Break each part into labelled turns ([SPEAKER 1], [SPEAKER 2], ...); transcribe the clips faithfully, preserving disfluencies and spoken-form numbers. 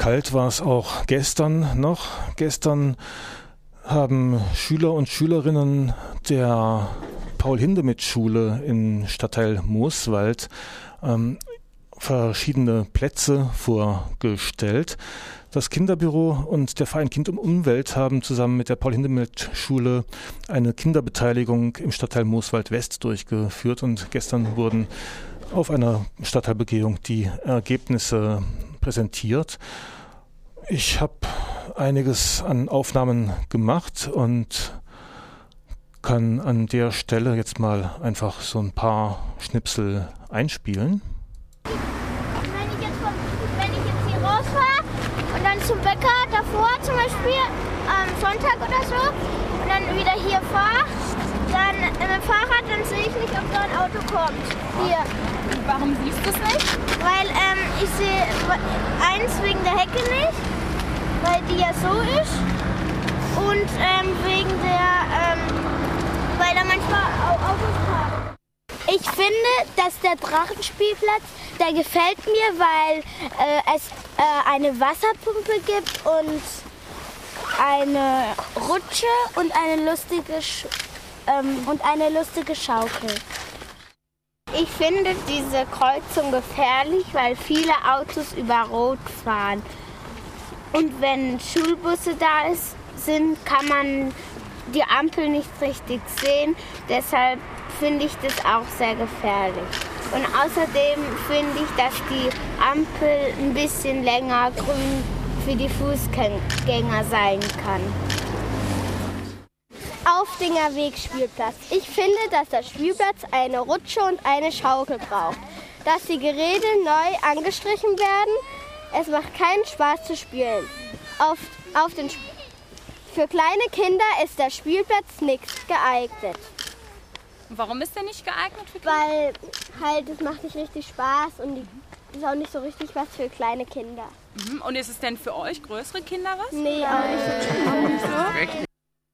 [SPEAKER 1] Kalt war es auch gestern noch. Gestern haben Schüler und Schülerinnen der Paul-Hindemith-Schule im Stadtteil Mooswald ähm, verschiedene Plätze vorgestellt. Das Kinderbüro und der Verein Kind und Umwelt haben zusammen mit der Paul-Hindemith-Schule eine Kinderbeteiligung im Stadtteil Mooswald-West durchgeführt und gestern wurden auf einer Stadtteilbegehung die Ergebnisse präsentiert. Ich habe einiges an Aufnahmen gemacht und kann an der Stelle jetzt mal einfach so ein paar Schnipsel einspielen.
[SPEAKER 2] Wenn ich jetzt, vom, wenn ich jetzt hier rausfahre und dann zum Bäcker davor zum Beispiel am Sonntag oder so und dann wieder hier fahre, dann mit dem Fahrrad, dann sehe ich nicht, ob da ein Auto kommt. Hier.
[SPEAKER 3] Warum siehst du es nicht?
[SPEAKER 2] Weil ähm, ich sehe eins wegen der Hecke nicht, weil die ja so ist und ähm, wegen der, ähm, weil da manchmal Autos fahren. Ich finde, dass der Drachenspielplatz, der gefällt mir, weil äh, es äh, eine Wasserpumpe gibt und eine Rutsche und eine lustige Sch- ähm, und eine lustige Schaukel. Ich finde diese Kreuzung gefährlich, weil viele Autos über Rot fahren. Und wenn Schulbusse da ist, sind, kann man die Ampel nicht richtig sehen. Deshalb finde ich das auch sehr gefährlich. Und außerdem finde ich, dass die Ampel ein bisschen länger grün für die Fußgänger sein kann. Aufdinger Wegspielplatz. Ich finde, dass der Spielplatz eine Rutsche und eine Schaukel braucht. Dass die Geräte neu angestrichen werden. Es macht keinen Spaß zu spielen. Auf, auf den, für kleine Kinder ist der Spielplatz nicht geeignet.
[SPEAKER 3] Warum ist der nicht geeignet für Kinder?
[SPEAKER 2] Weil halt, es macht nicht richtig Spaß und die ist auch nicht so richtig was für kleine Kinder.
[SPEAKER 3] Mhm. Und ist es denn für euch größere Kinder was?
[SPEAKER 2] Nee, auch nicht so. Auch nicht so.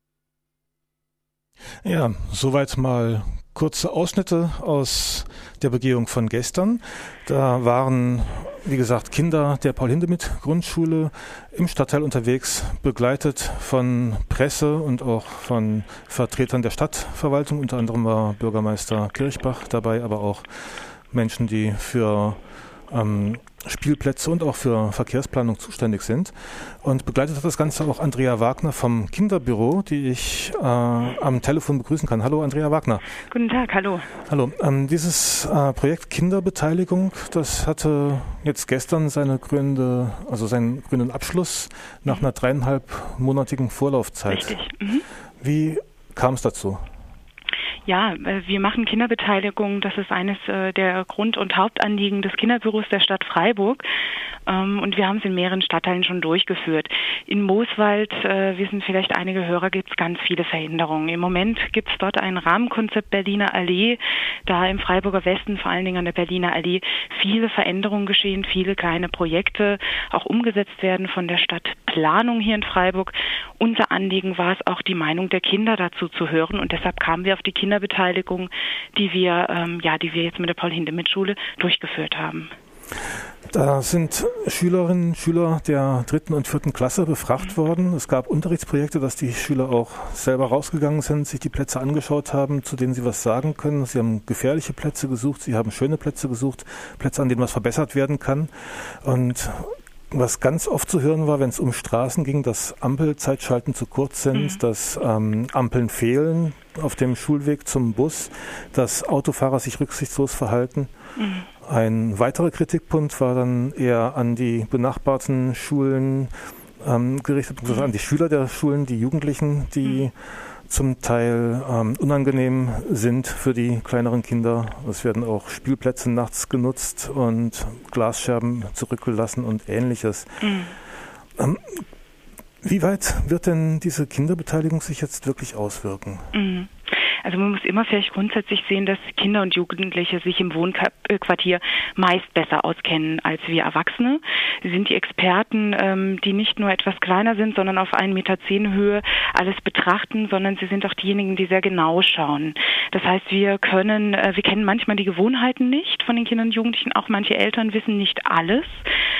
[SPEAKER 1] Ja, soweit mal kurze Ausschnitte aus der Begehung von gestern. Da waren, wie gesagt, Kinder der Paul-Hindemith-Grundschule im Stadtteil unterwegs, begleitet von Presse und auch von Vertretern der Stadtverwaltung. Unter anderem war Bürgermeister Kirchbach dabei, aber auch Menschen, die für ähm, Spielplätze und auch für Verkehrsplanung zuständig sind. Und begleitet hat das Ganze auch Andrea Wagner vom Kinderbüro, die ich äh, am Telefon begrüßen kann. Hallo Andrea Wagner.
[SPEAKER 4] Guten Tag, hallo.
[SPEAKER 1] Hallo. Ähm, dieses äh, Projekt Kinderbeteiligung, das hatte jetzt gestern seine gründe, also seinen grünen Abschluss nach einer dreieinhalbmonatigen Vorlaufzeit.
[SPEAKER 4] Richtig. Mhm.
[SPEAKER 1] Wie kam es dazu?
[SPEAKER 4] Ja, wir machen Kinderbeteiligung. Das ist eines der Grund- und Hauptanliegen des Kinderbüros der Stadt Freiburg. Und wir haben es in mehreren Stadtteilen schon durchgeführt. In Mooswald, wissen vielleicht einige Hörer, gibt es ganz viele Veränderungen. Im Moment gibt es dort ein Rahmenkonzept Berliner Allee. Da im Freiburger Westen, vor allen Dingen an der Berliner Allee, viele Veränderungen geschehen, viele kleine Projekte auch umgesetzt werden von der Stadtplanung hier in Freiburg. Unser Anliegen war es auch, die Meinung der Kinder dazu zu hören. Und deshalb kamen wir auf die Kinderbeteiligung, die wir, ähm, ja, die wir jetzt mit der Paul-Hindemith-Schule durchgeführt haben.
[SPEAKER 1] Da sind Schülerinnen und Schüler der dritten und vierten Klasse befragt worden. Es gab Unterrichtsprojekte, dass die Schüler auch selber rausgegangen sind, sich die Plätze angeschaut haben, zu denen sie was sagen können. Sie haben gefährliche Plätze gesucht, sie haben schöne Plätze gesucht, Plätze, an denen was verbessert werden kann. Und was ganz oft zu hören war, wenn es um Straßen ging, dass Ampelzeitschalten zu kurz sind, mhm. dass ähm, Ampeln fehlen auf dem Schulweg zum Bus, dass Autofahrer sich rücksichtslos verhalten. Mhm. Ein weiterer Kritikpunkt war dann eher an die benachbarten Schulen ähm, gerichtet, also an die Schüler der Schulen, die Jugendlichen, die mhm. zum Teil ähm, unangenehm sind für die kleineren Kinder. Es werden auch Spielplätze nachts genutzt und Glasscherben zurückgelassen und Ähnliches. Mhm. Ähm, wie weit wird denn diese Kinderbeteiligung sich jetzt wirklich auswirken?
[SPEAKER 4] Mhm. Also man muss immer vielleicht grundsätzlich sehen, dass Kinder und Jugendliche sich im Wohnquartier meist besser auskennen als wir Erwachsene. Sie sind die Experten, ähm, die nicht nur etwas kleiner sind, sondern auf einen Meter zehn Höhe alles betrachten, sondern sie sind auch diejenigen, die sehr genau schauen. Das heißt, wir können, äh, wir kennen manchmal die Gewohnheiten nicht von den Kindern und Jugendlichen. Auch manche Eltern wissen nicht alles.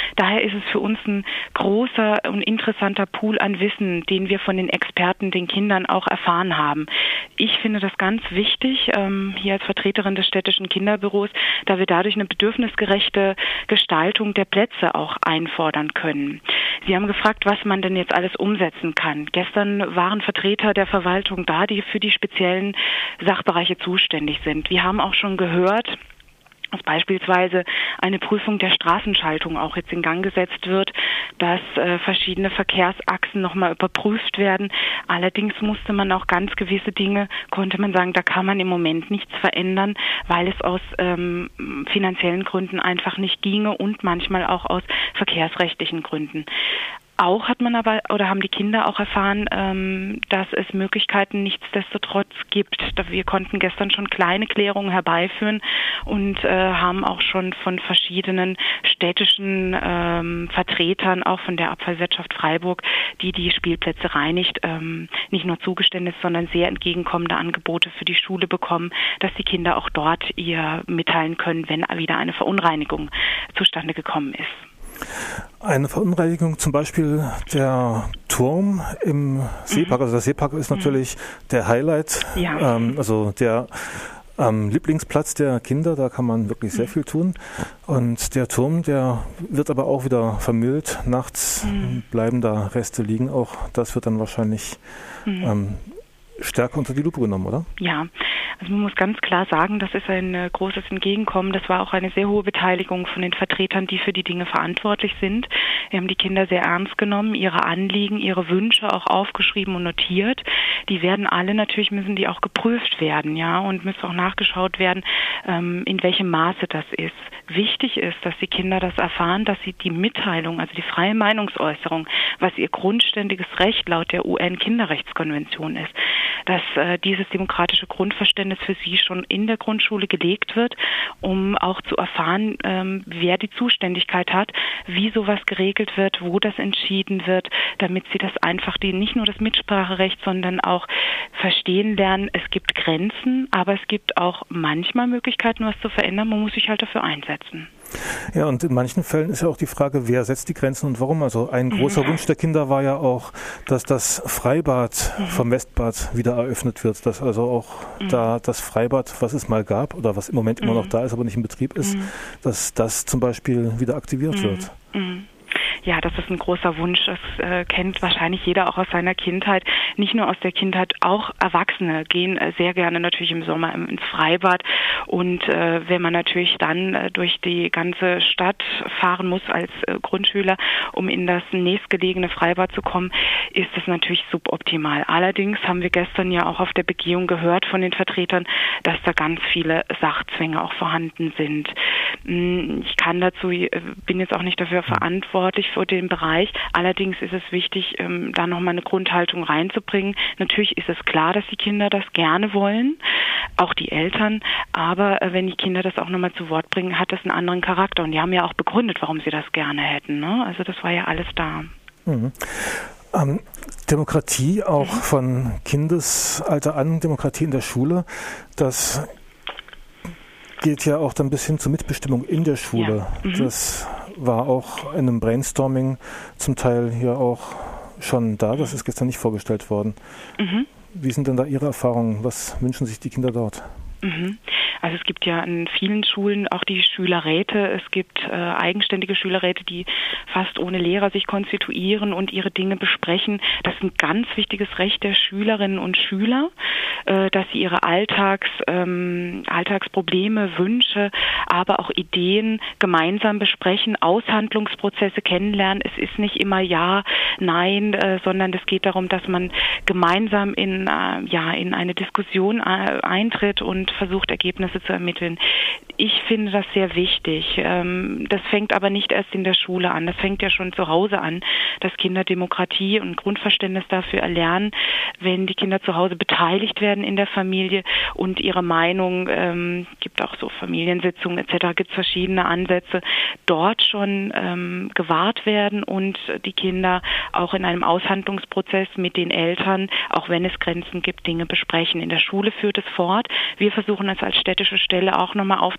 [SPEAKER 4] Daher ist es für uns ein großer und interessanter Pool an Wissen, den wir von den Experten, den Kindern auch erfahren haben. Ich finde das ganz wichtig, ähm, hier als Vertreterin des städtischen Kinderbüros, da wir dadurch eine bedürfnisgerechte Gestaltung der Plätze auch einfordern können. Sie haben gefragt, was man denn jetzt alles umsetzen kann. Gestern waren Vertreter der Verwaltung da, die für die speziellen Sachbereiche zuständig sind. Wir haben auch schon gehört, dass beispielsweise eine Prüfung der Straßenschaltung auch jetzt in Gang gesetzt wird, dass äh, verschiedene Verkehrsachsen nochmal überprüft werden. Allerdings musste man auch ganz gewisse Dinge, konnte man sagen, da kann man im Moment nichts verändern, weil es aus ähm, finanziellen Gründen einfach nicht ginge und manchmal auch aus verkehrsrechtlichen Gründen. Auch hat man aber, oder haben die Kinder auch erfahren, ähm, dass es Möglichkeiten nichtsdestotrotz gibt. Wir konnten gestern schon kleine Klärungen herbeiführen und äh, haben auch schon von verschiedenen städtischen ähm, Vertretern, auch von der Abfallwirtschaft Freiburg, die die Spielplätze reinigt, ähm, nicht nur Zugeständnis, sondern sehr entgegenkommende Angebote für die Schule bekommen, dass die Kinder auch dort ihr mitteilen können, wenn wieder eine Verunreinigung zustande gekommen ist.
[SPEAKER 1] Eine Verunreinigung, zum Beispiel der Turm im Seepark. Also der Seepark ist natürlich mhm. der Highlight,
[SPEAKER 4] ja.
[SPEAKER 1] ähm, also der ähm, Lieblingsplatz der Kinder, da kann man wirklich sehr mhm. viel tun. Und der Turm, der wird aber auch wieder vermüllt. Nachts mhm. bleiben da Reste liegen. Auch das wird dann wahrscheinlich mhm. ähm, stärker unter die Lupe genommen, oder?
[SPEAKER 4] Ja, also man muss ganz klar sagen, das ist ein äh, großes Entgegenkommen. Das war auch eine sehr hohe Beteiligung von den Vertretern, die für die Dinge verantwortlich sind. Wir haben die Kinder sehr ernst genommen, ihre Anliegen, ihre Wünsche auch aufgeschrieben und notiert. Die werden alle, natürlich müssen die auch geprüft werden, ja, und müssen auch nachgeschaut werden, ähm, in welchem Maße das ist. Wichtig ist, dass die Kinder das erfahren, dass sie die Mitteilung, also die freie Meinungsäußerung, was ihr grundständiges Recht laut der U N-Kinderrechtskonvention ist, dass äh, dieses demokratische Grundverständnis für sie schon in der Grundschule gelegt wird, um auch zu erfahren, ähm, wer die Zuständigkeit hat, wie sowas geregelt wird, wo das entschieden wird, damit sie das einfach, die nicht nur das Mitspracherecht, sondern auch verstehen lernen. Es gibt Grenzen, aber es gibt auch manchmal Möglichkeiten, was zu verändern. Man muss sich halt dafür einsetzen.
[SPEAKER 1] Ja, und in manchen Fällen ist ja auch die Frage, wer setzt die Grenzen und warum. Also ein großer Wunsch der Kinder war ja auch, dass das Freibad mhm. vom Westbad wieder eröffnet wird, dass also auch mhm. da das Freibad, was es mal gab oder was im Moment immer mhm. noch da ist, aber nicht in Betrieb ist, mhm. dass das zum Beispiel wieder aktiviert mhm. wird.
[SPEAKER 4] Mhm. Ja, das ist ein großer Wunsch. Das äh, kennt wahrscheinlich jeder auch aus seiner Kindheit. Nicht nur aus der Kindheit, auch Erwachsene gehen äh, sehr gerne natürlich im Sommer im, ins Freibad. Und äh, wenn man natürlich dann äh, durch die ganze Stadt fahren muss als äh, Grundschüler, um in das nächstgelegene Freibad zu kommen, ist es natürlich suboptimal. Allerdings haben wir gestern ja auch auf der Begehung gehört von den Vertretern, dass da ganz viele Sachzwänge auch vorhanden sind. Ich kann dazu, bin jetzt auch nicht dafür verantwortlich für den Bereich. Allerdings ist es wichtig, ähm, da nochmal eine Grundhaltung reinzubringen. Natürlich ist es klar, dass die Kinder das gerne wollen, auch die Eltern. Aber äh, wenn die Kinder das auch nochmal zu Wort bringen, hat das einen anderen Charakter. Und die haben ja auch begründet, warum sie das gerne hätten. Ne? Also das war ja alles da.
[SPEAKER 1] Mhm. Ähm, Demokratie auch mhm. von Kindesalter an, Demokratie in der Schule, das geht ja auch dann bis hin zur Mitbestimmung in der Schule. Ja. Mhm. Das war auch in einem Brainstorming zum Teil hier auch schon da. Das ist gestern nicht vorgestellt worden. Mhm. Wie sind denn da Ihre Erfahrungen? Was wünschen sich die Kinder dort?
[SPEAKER 4] Mhm. Also es gibt ja in vielen Schulen auch die Schülerräte. Es gibt äh, eigenständige Schülerräte, die fast ohne Lehrer sich konstituieren und ihre Dinge besprechen. Das ist ein ganz wichtiges Recht der Schülerinnen und Schüler, äh, dass sie ihre Alltags, ähm, Alltagsprobleme, Wünsche, aber auch Ideen gemeinsam besprechen, Aushandlungsprozesse kennenlernen. Es ist nicht immer Ja, Nein, äh, sondern es geht darum, dass man gemeinsam in, äh, ja, in eine Diskussion äh, eintritt und versucht, Ergebnisse zu ermitteln. Ich finde das sehr wichtig. Das fängt aber nicht erst in der Schule an. Das fängt ja schon zu Hause an, dass Kinder Demokratie und Grundverständnis dafür erlernen, wenn die Kinder zu Hause beteiligt werden in der Familie und ihre Meinung, ähm, gibt auch so Familiensitzungen et cetera, gibt es verschiedene Ansätze, dort schon ähm, gewahrt werden und die Kinder auch in einem Aushandlungsprozess mit den Eltern, auch wenn es Grenzen gibt, Dinge besprechen. In der Schule führt es fort. Wir versuchen es als städtische Stelle auch nochmal aufzugreifen,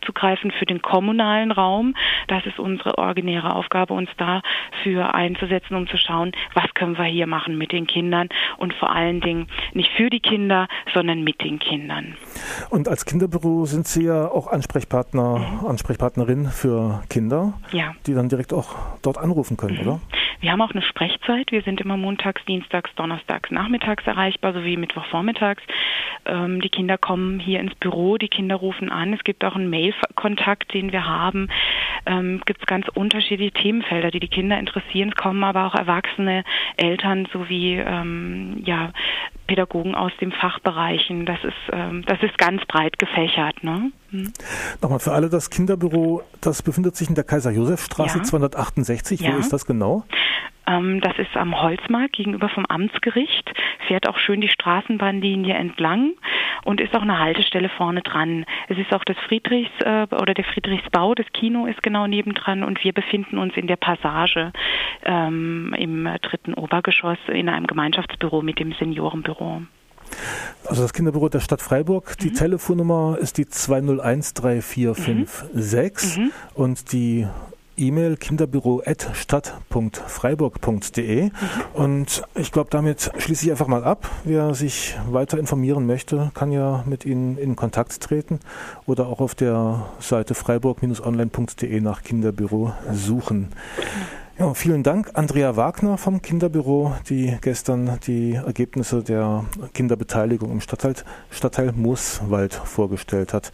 [SPEAKER 4] zuzugreifen für den kommunalen Raum. Das ist unsere originäre Aufgabe, uns dafür einzusetzen, um zu schauen, was können wir hier machen mit den Kindern und vor allen Dingen nicht für die Kinder, sondern mit den Kindern.
[SPEAKER 1] Und als Kinderbüro sind Sie ja auch Ansprechpartner, mhm. Ansprechpartnerin für Kinder, ja. die dann direkt auch dort anrufen können, mhm. oder?
[SPEAKER 4] Wir haben auch eine Sprechzeit. Wir sind immer montags, dienstags, donnerstags, nachmittags erreichbar, sowie mittwochvormittags. Ähm, die Kinder kommen hier ins Büro, die Kinder rufen an. Es gibt auch einen Mail-Kontakt, den wir haben. Ähm, es gibt ganz unterschiedliche Themenfelder, die die Kinder interessieren. Es kommen aber auch erwachsene Eltern sowie ähm, ja, Pädagogen aus den Fachbereichen. Das ist, ähm, das ist ganz breit gefächert, ne? Hm.
[SPEAKER 1] Nochmal für alle, das Kinderbüro, das befindet sich in der Kaiser-Josef-Straße ja. zweihundertachtundsechzig. Ja. Wo ist das genau?
[SPEAKER 4] Ähm, das ist am Holzmarkt gegenüber vom Amtsgericht, fährt auch schön die Straßenbahnlinie entlang und ist auch eine Haltestelle vorne dran. Es ist auch das Friedrichs äh, oder der Friedrichsbau, das Kino ist genau nebendran und wir befinden uns in der Passage ähm, im dritten Obergeschoss in einem Gemeinschaftsbüro mit dem Seniorenbüro.
[SPEAKER 1] Also das Kinderbüro der Stadt Freiburg, die mhm. Telefonnummer ist die zwei null eins drei vier fünf sechs mhm. und die E-Mail kinderbüro at stadt punkt freiburg punkt de mhm. und ich glaube, damit schließe ich einfach mal ab. Wer sich weiter informieren möchte, kann ja mit Ihnen in Kontakt treten oder auch auf der Seite freiburg Bindestrich online punkt de nach Kinderbüro suchen. Ja, vielen Dank, Andrea Wagner vom Kinderbüro, die gestern die Ergebnisse der Kinderbeteiligung im Stadtteil, Stadtteil Mooswald vorgestellt hat.